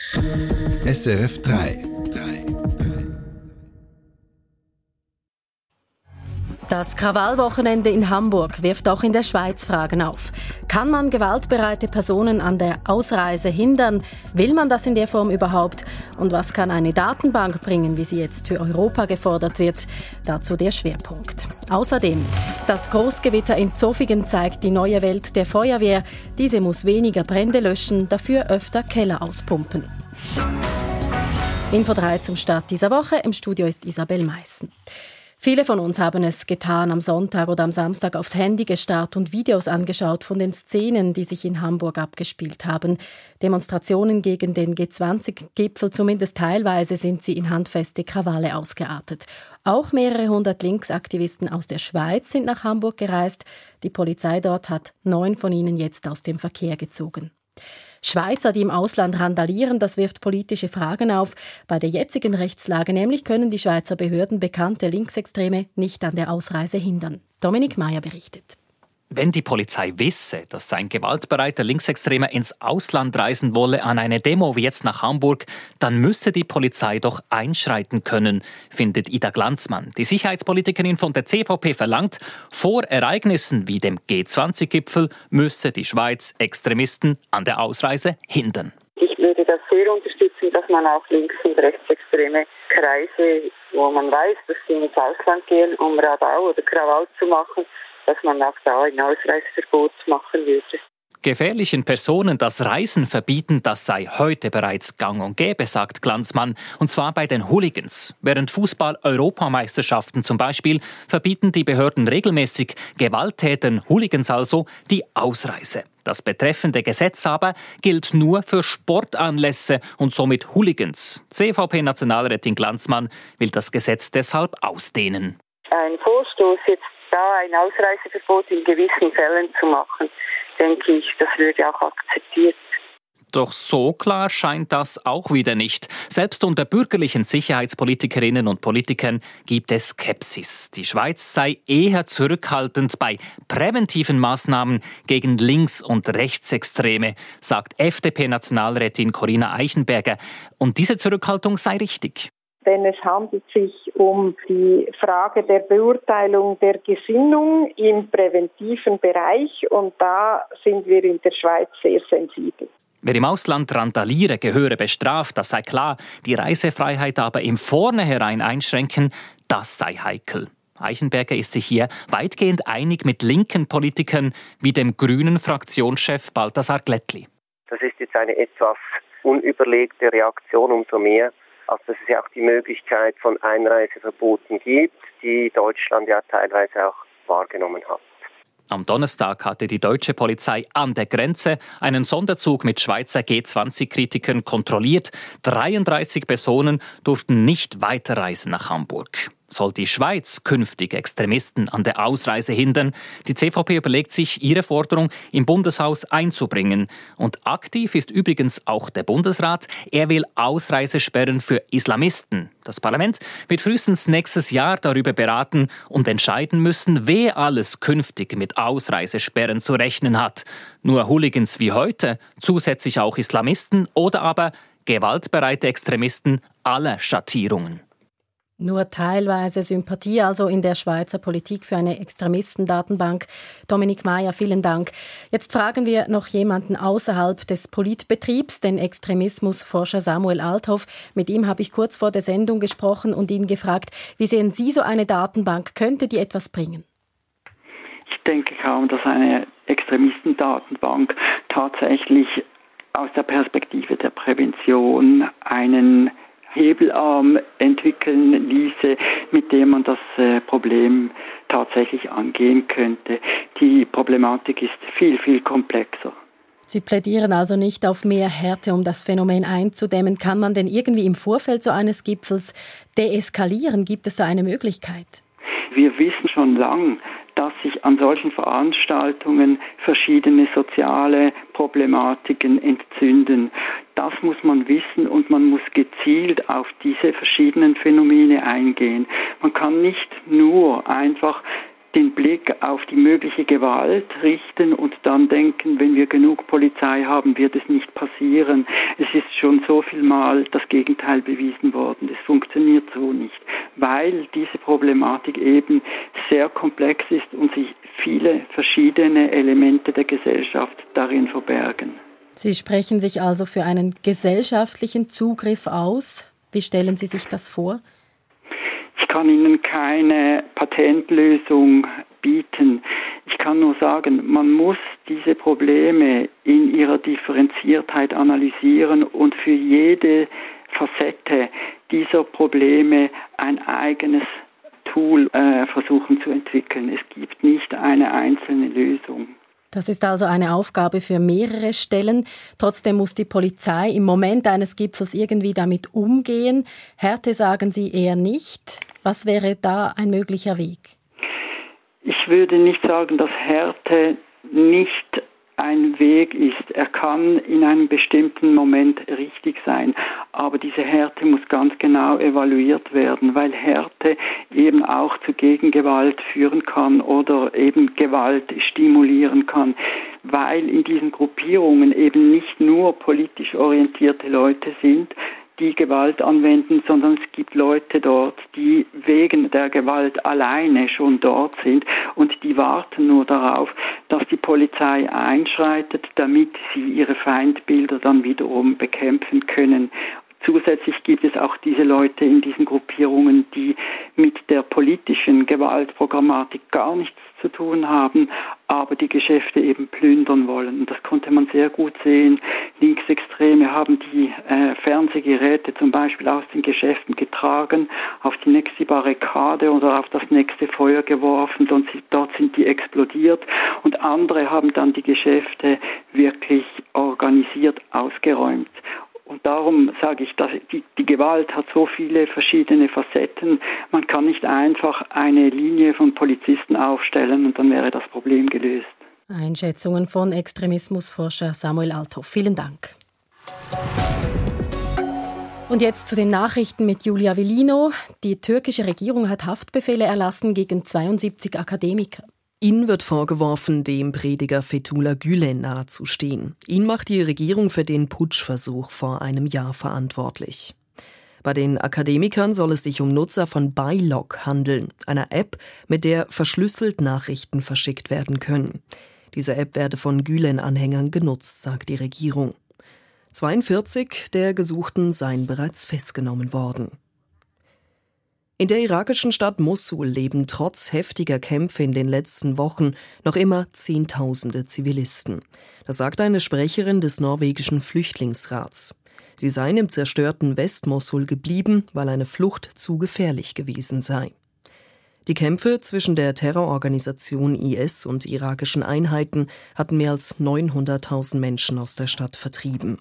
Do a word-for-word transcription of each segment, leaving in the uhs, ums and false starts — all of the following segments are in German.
S R F drei. Das Krawallwochenende in Hamburg wirft auch in der Schweiz Fragen auf. Kann man gewaltbereite Personen an der Ausreise hindern? Will man das in der Form überhaupt? Und was kann eine Datenbank bringen, wie sie jetzt für Europa gefordert wird? Dazu der Schwerpunkt. Außerdem, das Großgewitter in Zofingen zeigt die neue Welt der Feuerwehr. Diese muss weniger Brände löschen, dafür öfter Keller auspumpen. Info drei zum Start dieser Woche. Im Studio ist Isabel Meissen. Viele von uns haben es getan, am Sonntag oder am Samstag aufs Handy gestarrt und Videos angeschaut von den Szenen, die sich in Hamburg abgespielt haben. Demonstrationen gegen den G zwanzig Gipfel, zumindest teilweise, sind sie in handfeste Krawalle ausgeartet. Auch mehrere hundert Linksaktivisten aus der Schweiz sind nach Hamburg gereist. Die Polizei dort hat neun von ihnen jetzt aus dem Verkehr gezogen. Schweizer, die im Ausland randalieren, das wirft politische Fragen auf. Bei der jetzigen Rechtslage nämlich können die Schweizer Behörden bekannte Linksextreme nicht an der Ausreise hindern. Dominik Meyer berichtet. Wenn die Polizei wisse, dass ein gewaltbereiter Linksextremer ins Ausland reisen wolle an eine Demo wie jetzt nach Hamburg, dann müsse die Polizei doch einschreiten können, findet Ida Glanzmann. Die Sicherheitspolitikerin von der C V P verlangt, vor Ereignissen wie dem G zwanzig Gipfel müsse die Schweiz Extremisten an der Ausreise hindern. Ich würde das sehr unterstützen, dass man auch links- und rechtsextreme Kreise, wo man weiß, dass sie ins Ausland gehen, um Radau oder Krawall zu machen, dass man auch da ein Ausreiseverbot machen würde. Gefährlichen Personen das Reisen verbieten, das sei heute bereits gang und gäbe, sagt Glanzmann. Und zwar bei den Hooligans. Während Fußball-Europameisterschaften zum Beispiel verbieten die Behörden regelmäßig Gewalttätern, Hooligans also, die Ausreise. Das betreffende Gesetz aber gilt nur für Sportanlässe und somit Hooligans. C V P-Nationalrätin Glanzmann will das Gesetz deshalb ausdehnen. Ein Vorstoß jetzt da ein Ausreiseverbot in gewissen Fällen zu machen, denke ich, das würde auch akzeptiert. Doch so klar scheint das auch wieder nicht. Selbst unter bürgerlichen Sicherheitspolitikerinnen und Politikern gibt es Skepsis. Die Schweiz sei eher zurückhaltend bei präventiven Maßnahmen gegen Links- und Rechtsextreme, sagt F D P-Nationalrätin Corinna Eichenberger. Und diese Zurückhaltung sei richtig. Denn es handelt sich um die Frage der Beurteilung der Gesinnung im präventiven Bereich und da sind wir in der Schweiz sehr sensibel. Wer im Ausland randaliere, gehöre bestraft, das sei klar. Die Reisefreiheit aber im Vornherein einschränken, das sei heikel. Eichenberger ist sich hier weitgehend einig mit linken Politikern wie dem grünen Fraktionschef Balthasar Glättli. Das ist jetzt eine etwas unüberlegte Reaktion, umso mehr, als dass es ja auch die Möglichkeit von Einreiseverboten gibt, die Deutschland ja teilweise auch wahrgenommen hat. Am Donnerstag hatte die deutsche Polizei an der Grenze einen Sonderzug mit Schweizer G zwanzig Kritikern kontrolliert. dreiunddreißig Personen durften nicht weiterreisen nach Hamburg. Soll die Schweiz künftig Extremisten an der Ausreise hindern? Die C V P überlegt sich, ihre Forderung im Bundeshaus einzubringen. Und aktiv ist übrigens auch der Bundesrat. Er will Ausreisesperren für Islamisten. Das Parlament wird frühestens nächstes Jahr darüber beraten und entscheiden müssen, wer alles künftig mit Ausreisesperren zu rechnen hat. Nur Hooligans wie heute, zusätzlich auch Islamisten oder aber gewaltbereite Extremisten aller Schattierungen. Nur teilweise Sympathie also in der Schweizer Politik für eine Extremistendatenbank. Dominik Meyer, vielen Dank. Jetzt fragen wir noch jemanden außerhalb des Politbetriebs, den Extremismusforscher Samuel Althoff. Mit ihm habe ich kurz vor der Sendung gesprochen und ihn gefragt, wie sehen Sie so eine Datenbank? Könnte die etwas bringen? Ich denke kaum, dass eine Extremistendatenbank tatsächlich aus der Perspektive der Prävention einen Hebelarm entwickeln ließe, mit dem man das äh, Problem tatsächlich angehen könnte. Die Problematik ist viel, viel komplexer. Sie plädieren also nicht auf mehr Härte, um das Phänomen einzudämmen. Kann man denn irgendwie im Vorfeld so eines Gipfels deeskalieren? Gibt es da eine Möglichkeit? Wir wissen schon lang, dass sich an solchen Veranstaltungen verschiedene soziale Problematiken entzünden. Das muss man wissen und man muss gezielt auf diese verschiedenen Phänomene eingehen. Man kann nicht nur einfach den Blick auf die mögliche Gewalt richten und dann denken, wenn wir genug Polizei haben, wird es nicht passieren. Es ist schon so viel Mal das Gegenteil bewiesen worden. Es funktioniert so nicht, weil diese Problematik eben sehr komplex ist und sich viele verschiedene Elemente der Gesellschaft darin verbergen. Sie sprechen sich also für einen gesellschaftlichen Zugriff aus. Wie stellen Sie sich das vor? Ich kann Ihnen keine Patentlösung bieten. Ich kann nur sagen, man muss diese Probleme in ihrer Differenziertheit analysieren und für jede Facette dieser Probleme ein eigenes Tool äh, versuchen zu entwickeln. Es gibt nicht eine einzelne Lösung. Das ist also eine Aufgabe für mehrere Stellen. Trotzdem muss die Polizei im Moment eines Gipfels irgendwie damit umgehen. Härte sagen Sie eher nicht. Was wäre da ein möglicher Weg? Ich würde nicht sagen, dass Härte nicht ein Weg ist. Er kann in einem bestimmten Moment richtig sein, aber diese Härte muss ganz genau evaluiert werden, weil Härte eben auch zu Gegengewalt führen kann oder eben Gewalt stimulieren kann, weil in diesen Gruppierungen eben nicht nur politisch orientierte Leute sind, die Gewalt anwenden, sondern es gibt Leute dort, die wegen der Gewalt alleine schon dort sind und die warten nur darauf, dass die Polizei einschreitet, damit sie ihre Feindbilder dann wiederum bekämpfen können. Zusätzlich gibt es auch diese Leute in diesen Gruppierungen, die mit der politischen Gewaltprogrammatik gar nichts zu tun haben, aber die Geschäfte eben plündern wollen. Und das konnte man sehr gut sehen. Linksextreme haben die äh, Fernsehgeräte zum Beispiel aus den Geschäften getragen, auf die nächste Barrikade oder auf das nächste Feuer geworfen, und dort sind die explodiert. Und andere haben dann die Geschäfte wirklich organisiert ausgeräumt. Und darum sage ich, dass die, die Gewalt hat so viele verschiedene Facetten. Man kann nicht einfach eine Linie von Polizisten aufstellen und dann wäre das Problem gelöst. Einschätzungen von Extremismusforscher Samuel Althoff. Vielen Dank. Und jetzt zu den Nachrichten mit Julia Velino. Die türkische Regierung hat Haftbefehle erlassen gegen zweiundsiebzig Akademiker. Ihnen wird vorgeworfen, dem Prediger Fethullah Gülen nahezustehen. Ihn macht die Regierung für den Putschversuch vor einem Jahr verantwortlich. Bei den Akademikern soll es sich um Nutzer von Bylog handeln, einer App, mit der verschlüsselt Nachrichten verschickt werden können. Diese App werde von Gülen-Anhängern genutzt, sagt die Regierung. zweiundvierzig der Gesuchten seien bereits festgenommen worden. In der irakischen Stadt Mossul leben trotz heftiger Kämpfe in den letzten Wochen noch immer Zehntausende Zivilisten. Das sagt eine Sprecherin des norwegischen Flüchtlingsrats. Sie seien im zerstörten West-Mossul geblieben, weil eine Flucht zu gefährlich gewesen sei. Die Kämpfe zwischen der Terrororganisation I S und irakischen Einheiten hatten mehr als neunhunderttausend Menschen aus der Stadt vertrieben.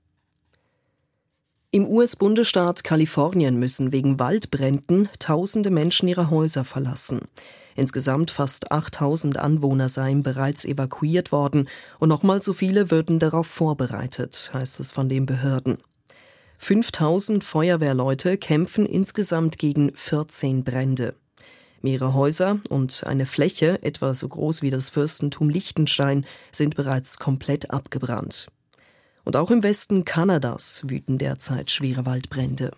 Im U S-Bundesstaat Kalifornien müssen wegen Waldbränden tausende Menschen ihre Häuser verlassen. Insgesamt fast achttausend Anwohner seien bereits evakuiert worden und nochmal so viele würden darauf vorbereitet, heißt es von den Behörden. fünftausend Feuerwehrleute kämpfen insgesamt gegen vierzehn Brände. Mehrere Häuser und eine Fläche, etwa so groß wie das Fürstentum Liechtenstein, sind bereits komplett abgebrannt. Und auch im Westen Kanadas wüten derzeit schwere Waldbrände.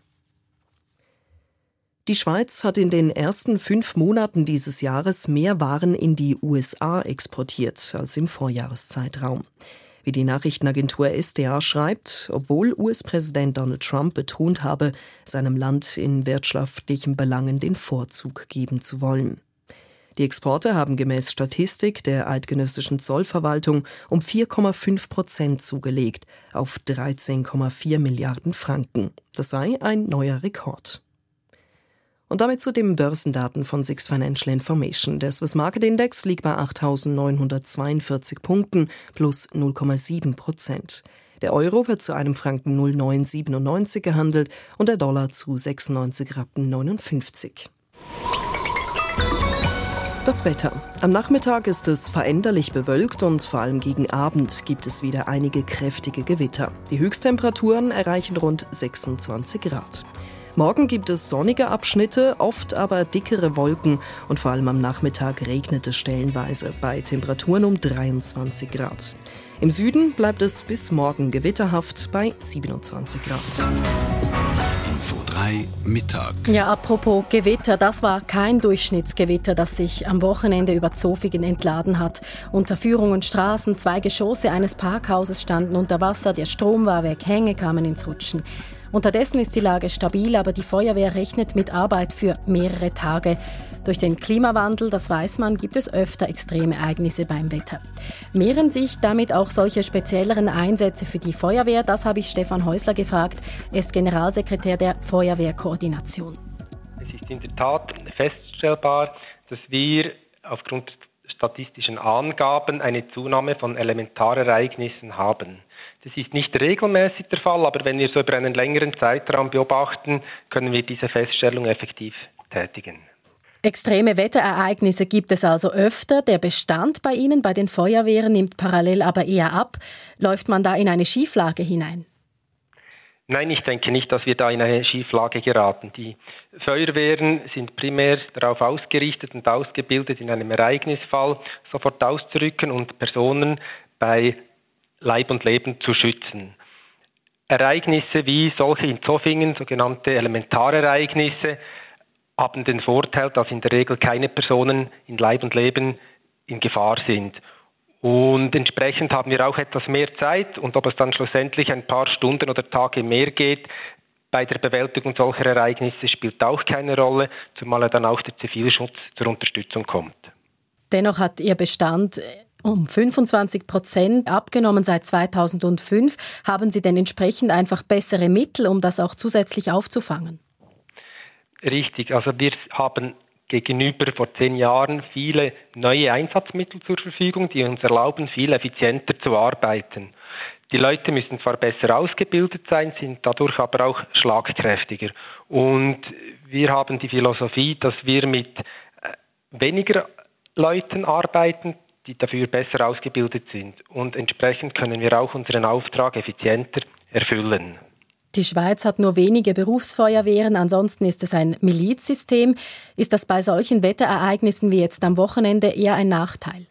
Die Schweiz hat in den ersten fünf Monaten dieses Jahres mehr Waren in die U S A exportiert als im Vorjahreszeitraum. Wie die Nachrichtenagentur S D A schreibt, obwohl U S-Präsident Donald Trump betont habe, seinem Land in wirtschaftlichen Belangen den Vorzug geben zu wollen. Die Exporte haben gemäß Statistik der eidgenössischen Zollverwaltung um vier Komma fünf Prozent zugelegt auf dreizehn Komma vier Milliarden Franken. Das sei ein neuer Rekord. Und damit zu den Börsendaten von SIX Financial Information. Der Swiss Market Index liegt bei achttausendneunhundertzweiundvierzig Punkten plus null Komma sieben Prozent. Der Euro wird zu einem Franken null Komma neunhundertsiebenundneunzig gehandelt und der Dollar zu sechsundneunzig Rappen neunundfünfzig. Das Wetter. Am Nachmittag ist es veränderlich bewölkt und vor allem gegen Abend gibt es wieder einige kräftige Gewitter. Die Höchsttemperaturen erreichen rund sechsundzwanzig Grad. Morgen gibt es sonnige Abschnitte, oft aber dickere Wolken und vor allem am Nachmittag regnet es stellenweise bei Temperaturen um dreiundzwanzig Grad. Im Süden bleibt es bis morgen gewitterhaft bei siebenundzwanzig Grad. Info drei Mittag. Ja, apropos Gewitter, das war kein Durchschnittsgewitter, das sich am Wochenende über Zofingen entladen hat. Unterführung und Straßen, zwei Geschosse eines Parkhauses standen unter Wasser, der Strom war weg, Hänge kamen ins Rutschen. Unterdessen ist die Lage stabil, aber die Feuerwehr rechnet mit Arbeit für mehrere Tage. Durch den Klimawandel, das weiß man, gibt es öfter extreme Ereignisse beim Wetter. Mehren sich damit auch solche spezielleren Einsätze für die Feuerwehr? Das habe ich Stefan Häusler gefragt. Er ist Generalsekretär der Feuerwehrkoordination. Es ist in der Tat feststellbar, dass wir aufgrund statistischen Angaben eine Zunahme von Elementarereignissen haben. Das ist nicht regelmäßig der Fall, aber wenn wir so über einen längeren Zeitraum beobachten, können wir diese Feststellung effektiv tätigen. Extreme Wetterereignisse gibt es also öfter. Der Bestand bei Ihnen, bei den Feuerwehren, nimmt parallel aber eher ab. Läuft man da in eine Schieflage hinein? Nein, ich denke nicht, dass wir da in eine Schieflage geraten. Die Feuerwehren sind primär darauf ausgerichtet und ausgebildet, in einem Ereignisfall sofort auszurücken und Personen bei Leib und Leben zu schützen. Ereignisse wie solche in Zofingen, sogenannte Elementarereignisse, haben den Vorteil, dass in der Regel keine Personen in Leib und Leben in Gefahr sind. Und entsprechend haben wir auch etwas mehr Zeit und ob es dann schlussendlich ein paar Stunden oder Tage mehr geht, bei der Bewältigung solcher Ereignisse spielt auch keine Rolle, zumal dann auch der Zivilschutz zur Unterstützung kommt. Dennoch hat Ihr Bestand um fünfundzwanzig Prozent abgenommen seit zweitausendfünf. Haben Sie denn entsprechend einfach bessere Mittel, um das auch zusätzlich aufzufangen? Richtig, also wir haben gegenüber vor zehn Jahren viele neue Einsatzmittel zur Verfügung, die uns erlauben, viel effizienter zu arbeiten. Die Leute müssen zwar besser ausgebildet sein, sind dadurch aber auch schlagkräftiger. Und wir haben die Philosophie, dass wir mit weniger Leuten arbeiten, die dafür besser ausgebildet sind. Und entsprechend können wir auch unseren Auftrag effizienter erfüllen. Die Schweiz hat nur wenige Berufsfeuerwehren, ansonsten ist es ein Milizsystem. Ist das bei solchen Wetterereignissen wie jetzt am Wochenende eher ein Nachteil?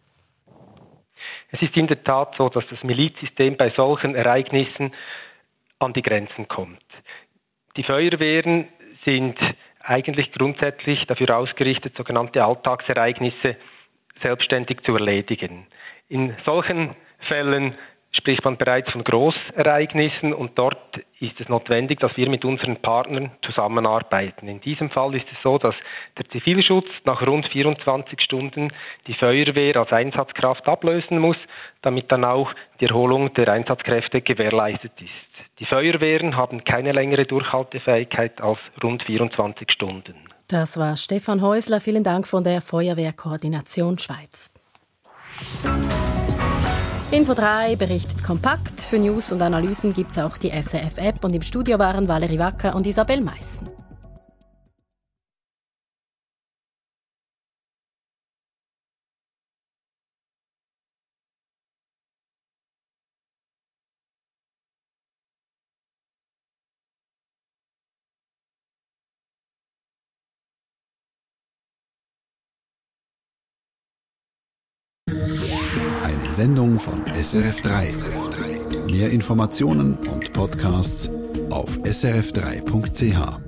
Es ist in der Tat so, dass das Milizsystem bei solchen Ereignissen an die Grenzen kommt. Die Feuerwehren sind eigentlich grundsätzlich dafür ausgerichtet, sogenannte Alltagsereignisse selbstständig zu erledigen. In solchen Fällen spricht man bereits von Großereignissen und dort ist es notwendig, dass wir mit unseren Partnern zusammenarbeiten. In diesem Fall ist es so, dass der Zivilschutz nach rund vierundzwanzig Stunden die Feuerwehr als Einsatzkraft ablösen muss, damit dann auch die Erholung der Einsatzkräfte gewährleistet ist. Die Feuerwehren haben keine längere Durchhaltefähigkeit als rund vierundzwanzig Stunden. Das war Stefan Häusler. Vielen Dank von der Feuerwehrkoordination Schweiz. Info drei berichtet kompakt. Für News und Analysen gibt es auch die S R F-App und im Studio waren Valerie Wacker und Isabel Meissen. Eine Sendung von S R F drei. Mehr Informationen und Podcasts auf s r f drei punkt c h.